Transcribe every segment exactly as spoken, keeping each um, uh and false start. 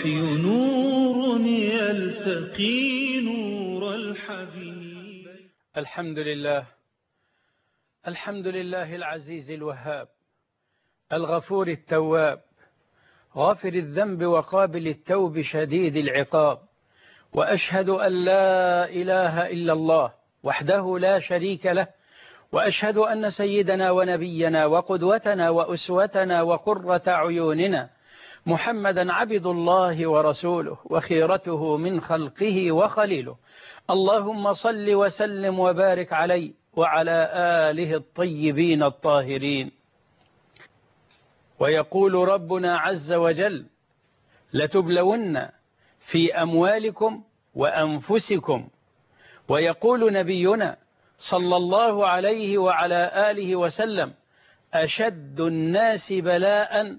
الوحي نور يلتقي نور الحبيب. الحمد لله الحمد لله العزيز الوهاب الغفور التواب غافر الذنب وقابل التوب شديد العقاب، وأشهد أن لا إله إلا الله وحده لا شريك له، وأشهد أن سيدنا ونبينا وقدوتنا وأسوتنا وقرة عيوننا محمدا عبد الله ورسوله وخيرته من خلقه وخليله، اللهم صل وسلم وبارك عليه وعلى آله الطيبين الطاهرين. ويقول ربنا عز وجل: لتبلون في أموالكم وأنفسكم. ويقول نبينا صلى الله عليه وعلى آله وسلم: أشد الناس بلاء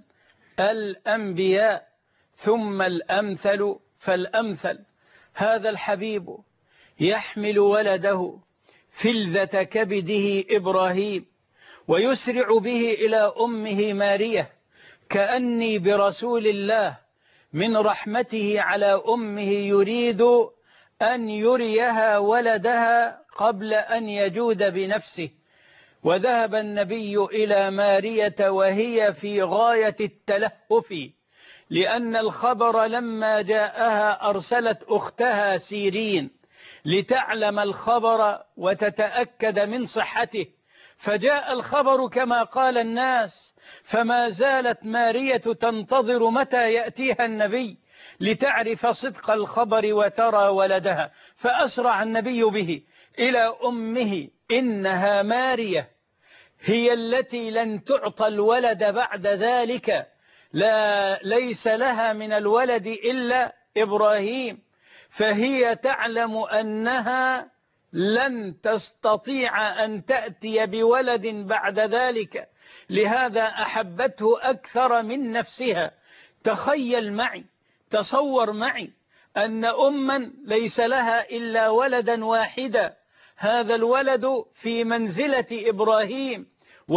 الأنبياء ثم الأمثل فالأمثل. هذا الحبيب يحمل ولده فلذة كبده إبراهيم ويسرع به إلى أمه مارية، كأني برسول الله من رحمته على أمه يريد أن يريها ولدها قبل أن يجود بنفسه. وذهب النبي إلى مارية وهي في غاية التلهف، لأن الخبر لما جاءها أرسلت أختها سيرين لتعلم الخبر وتتأكد من صحته، فجاء الخبر كما قال الناس، فما زالت مارية تنتظر متى يأتيها النبي لتعرف صدق الخبر وترى ولدها، فأسرع النبي به إلى أمه. إنها مارية هي التي لن تعطى الولد بعد ذلك، لا ليس لها من الولد إلا إبراهيم، فهي تعلم أنها لن تستطيع أن تأتي بولد بعد ذلك، لهذا أحبته أكثر من نفسها. تخيل معي، تصور معي أن أما ليس لها إلا ولدا واحدا، هذا الولد في منزلة إبراهيم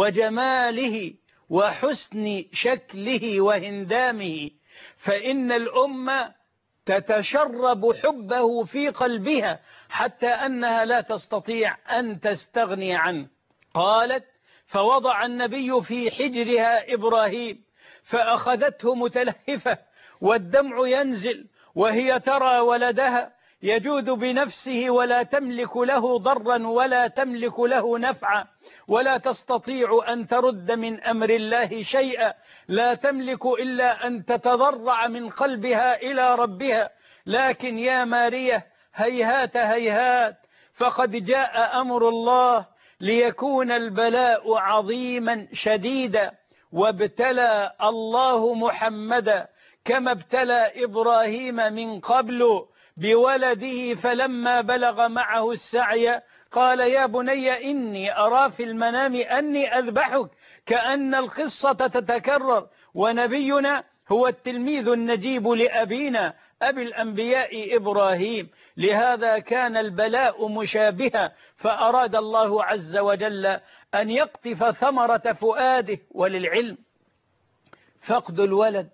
وجماله وحسن شكله وهندامه، فإن الأمة تتشرب حبه في قلبها حتى أنها لا تستطيع أن تستغني عنه. قالت: فوضع النبي في حجرها إبراهيم فأخذته متلهفة والدمع ينزل، وهي ترى ولدها يجود بنفسه ولا تملك له ضرا ولا تملك له نفعا، ولا تستطيع أن ترد من أمر الله شيئا، لا تملك إلا أن تتضرع من قلبها إلى ربها. لكن يا مارية، هيهات هيهات، فقد جاء أمر الله ليكون البلاء عظيما شديدا، وابتلى الله محمدا كما ابتلى إبراهيم من قبل بولده، فلما بلغ معه السعي قال: يا بني إني أرى في المنام أني أذبحك، كأن القصة تتكرر، ونبينا هو التلميذ النجيب لأبينا أبي الأنبياء إبراهيم، لهذا كان البلاء مشابها، فأراد الله عز وجل أن يقطف ثمرة فؤاده. وللعلم فقد الولد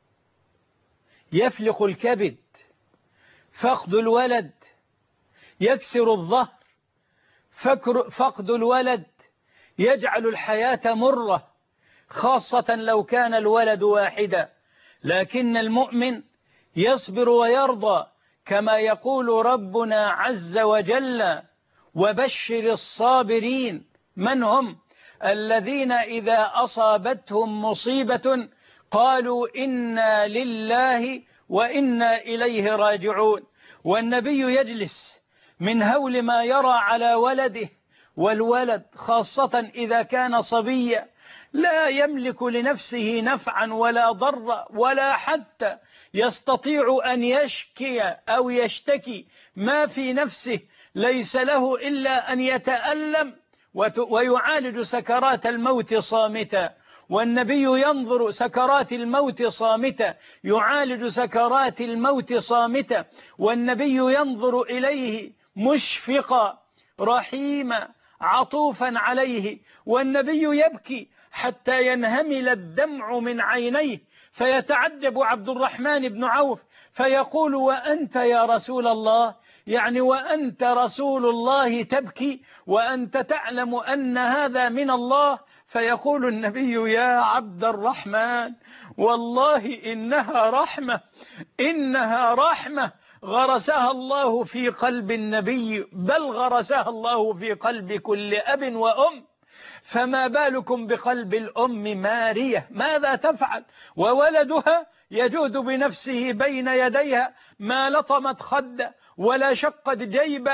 يفلق الكبد، فقد الولد يكسر الظهر، فقد الولد يجعل الحياة مرة، خاصة لو كان الولد واحدا. لكن المؤمن يصبر ويرضى، كما يقول ربنا عز وجل: وبشر الصابرين. من هم؟ الذين إذا أصابتهم مصيبة قالوا إنا لله وإنا إليه راجعون. والنبي يجلس من هول ما يرى على ولده، والولد خاصة إذا كان صبيا لا يملك لنفسه نفعا ولا ضر، ولا حتى يستطيع أن يشكي أو يشتكي ما في نفسه، ليس له إلا أن يتألم ويعالج سكرات الموت صامتا. والنبي ينظر سكرات الموت صامتا، يعالج سكرات الموت صامتا، والنبي ينظر إليه مشفقا رحيما عطوفا عليه، والنبي يبكي حتى ينهمل الدمع من عينيه، فيتعجب عبد الرحمن بن عوف فيقول وأنت يا رسول الله، يعني وأنت رسول الله تبكي وأنت تعلم أن هذا من الله؟ فيقول النبي يا عبد الرحمن والله إنها رحمة، إنها رحمة غرسها الله في قلب النبي، بل غرسها الله في قلب كل أب وأم، فما بالكم بقلب الأم مارية؟ ماذا تفعل وولدها يجود بنفسه بين يديها، ما لطمت خد ولا شقت جيب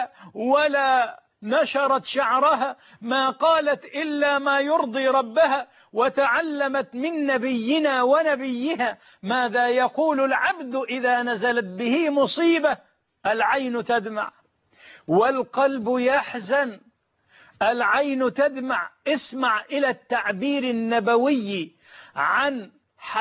ولا نشرت شعرها، ما قالت إلا ما يرضي ربها، وتعلمت من نبينا ونبيها ماذا يقول العبد إذا نزلت به مصيبة. العين تدمع والقلب يحزن، العين تدمع. اسمع إلى التعبير النبوي عن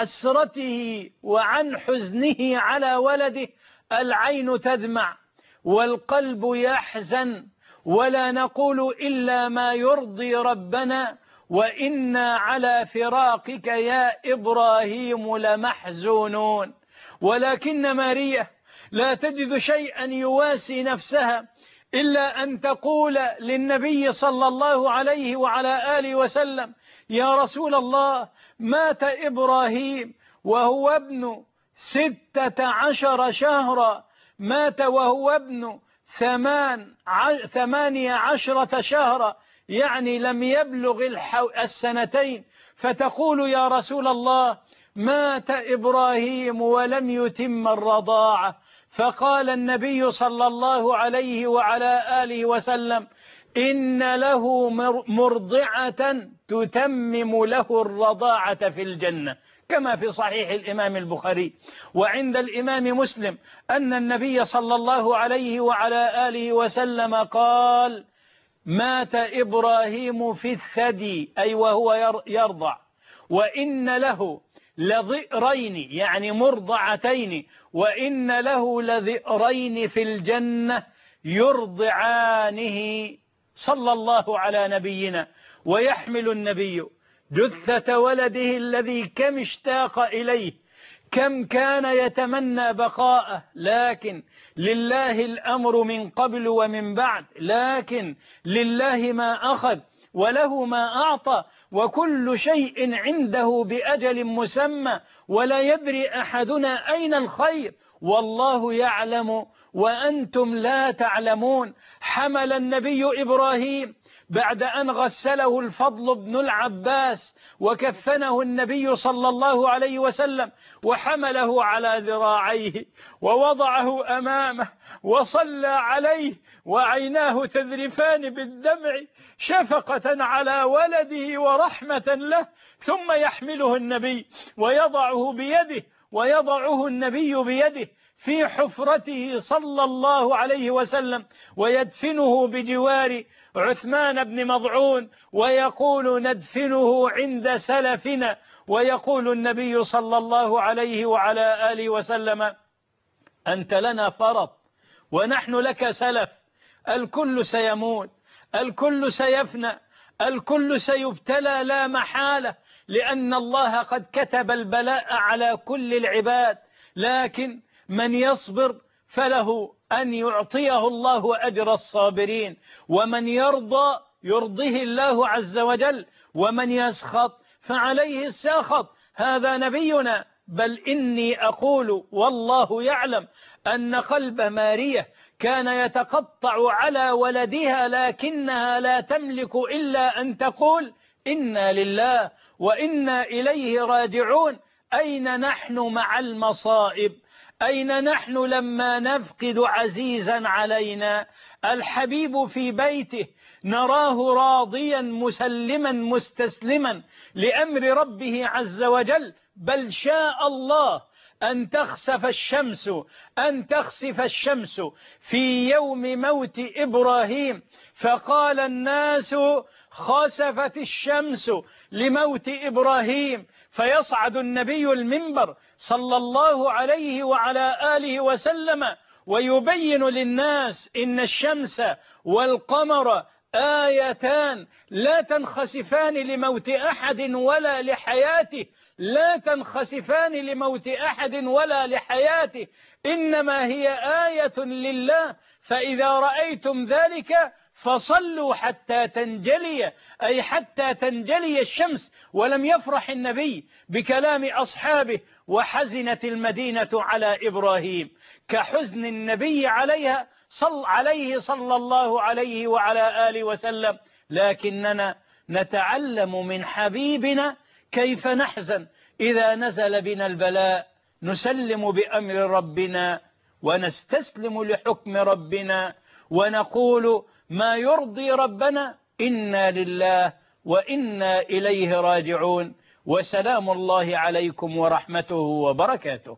حسرته وعن حزنه على ولده. العين تدمع والقلب يحزن، ولا نقول إلا ما يرضي ربنا، وإنا على فراقك يا إبراهيم لمحزونون. ولكن ماريا لا تجد شيئا يواسي نفسها إلا أن تقول للنبي صلى الله عليه وعلى آله وسلم يا رسول الله مات إبراهيم وهو ابن ستة عشر شهرا، مات وهو ابن ثمان ثمانية عشرة شهرا، يعني لم يبلغ السنتين، فتقول يا رسول الله مات إبراهيم ولم يتم الرضاعة. فقال النبي صلى الله عليه وعلى آله وسلم إن له مرضعة تتمم له الرضاعة في الجنة، كما في صحيح الإمام البخاري. وعند الإمام مسلم أن النبي صلى الله عليه وعلى آله وسلم قال مات إبراهيم في الثدي، أي وهو يرضع، وإن له لذئرين يعني مرضعتين، وإن له لذئرين في الجنة يرضعانه، صلى الله على نبينا. ويحمل النبي جثة ولده الذي كم اشتاق إليه، كم كان يتمنى بقاءه، لكن لله الأمر من قبل ومن بعد، لكن لله ما أخذ وله ما أعطى، وكل شيء عنده بأجل مسمى، ولا يدري أحدنا أين الخير، والله يعلم وأنتم لا تعلمون. حمل النبي إبراهيم بعد أن غسله الفضل بن العباس وكفنه النبي صلى الله عليه وسلم وحمله على ذراعيه ووضعه أمامه وصلى عليه وعيناه تذرفان بالدمع شفقة على ولده ورحمة له، ثم يحمله النبي ويضعه بيده ويضعه النبي بيده في حفرته صلى الله عليه وسلم ويدفنه بجوار عثمان بن مضعون، ويقول ندفنه عند سلفنا. ويقول النبي صلى الله عليه وعلى آله وسلم أنت لنا فرط ونحن لك سلف، الكل سيموت، الكل سيفنى، الكل سيبتلى لا محالة، لأن الله قد كتب البلاء على كل العباد، لكن من يصبر فله أن يعطيه الله أجر الصابرين، ومن يرضى يرضيه الله عز وجل، ومن يسخط فعليه الساخط. هذا نبينا. بل إني أقول والله يعلم أن قلب مارية كان يتقطع على ولدها، لكنها لا تملك إلا أن تقول إنا لله وإنا إليه راجعون. أين نحن مع المصائب؟ أين نحن لما نفقد عزيزا علينا؟ الحبيب في بيته نراه راضيا مسلما مستسلما لأمر ربه عز وجل، بل شاء الله أن تخسف الشمس أن تخسف الشمس في يوم موت إبراهيم، فقال الناس خسفت الشمس لموت إبراهيم، فيصعد النبي المنبر صلى الله عليه وعلى آله وسلم ويبين للناس إن الشمس والقمر آيتان لا تنخسفان لموت أحد ولا لحياته، لا تنخسفان لموت أحد ولا لحياته، إنما هي آية لله، فإذا رأيتم ذلك فصلوا حتى تنجلي، أي حتى تنجلي الشمس. ولم يفرح النبي بكلام أصحابه وحزنت المدينة على إبراهيم كحزن النبي عليها صل عليه صلى الله عليه وعلى آله وسلم، لكننا نتعلم من حبيبنا كيف نحزن إذا نزل بنا البلاء، نسلم بأمر ربنا ونستسلم لحكم ربنا ونقول ما يرضي ربنا، إنا لله وإنا إليه راجعون، وسلام الله عليكم ورحمته وبركاته.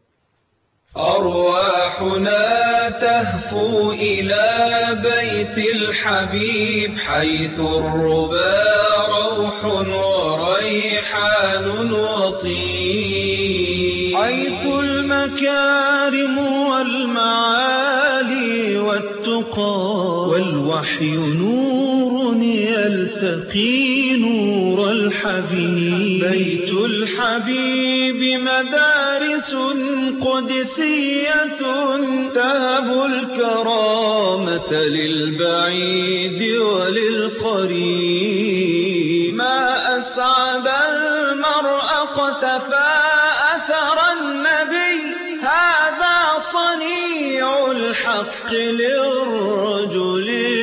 أرواحنا تهفو إلى بيت الحبيب حيث الربا روح وريحان وطيب، حيث المكارم والمعالي والتقى والوحي نور يلتقي نور الحبيب. بيت الحبيب مدارس قدسية تهب الكرامة للبعيد وللقريب. ما أسعد المرء اقتفى أثر النبي، هذا صنيع الحق للرجل